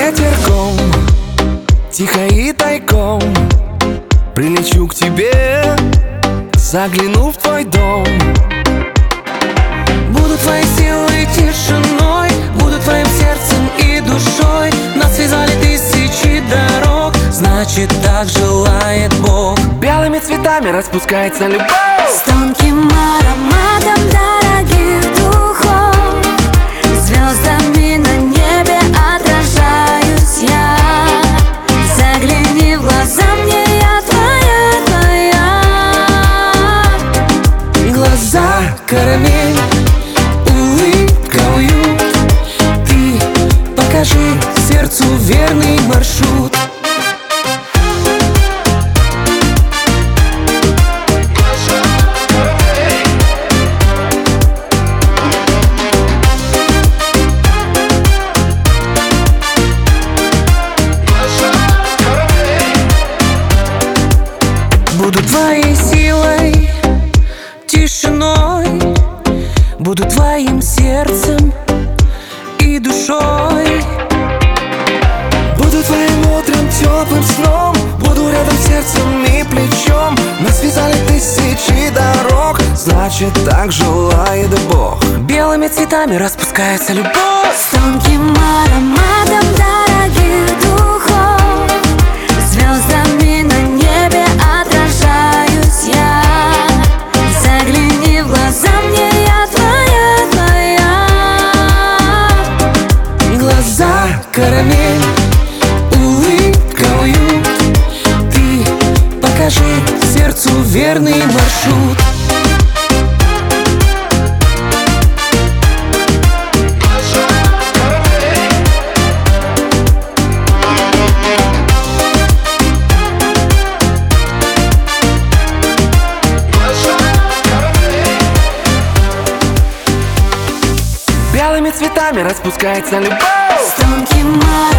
ветерком, тихо и тайком прилечу к тебе, загляну в твой дом. Буду твоей силой, тишиной, буду твоим сердцем и душой. Нас связали тысячи дорог, значит так желает Бог. Белыми цветами распускается любовь, с тонким ароматом дорогих духов. Звездами на небе отражаюсь я. Загляни в глаза мне, я твоя. глаза карамель, улыбка уют. Ты покажи сердцу верный маршрут. Буду твоей силой, тишиной, буду твоим сердцем и душой. Буду твоим утром, теплым сном, буду рядом сердцем и плечом. Нас связали тысячи дорог, значит так желает Бог. Белыми цветами распускается любовь, с тонким ароматом дорогих духов. Звездами на небе отражаюсь я. Загляни в глаза мне, я твоя. глаза карамель, улыбка уют. Ты покажи сердцу верный маршрут. Белыми цветами распускается любовь, с тонким ароматом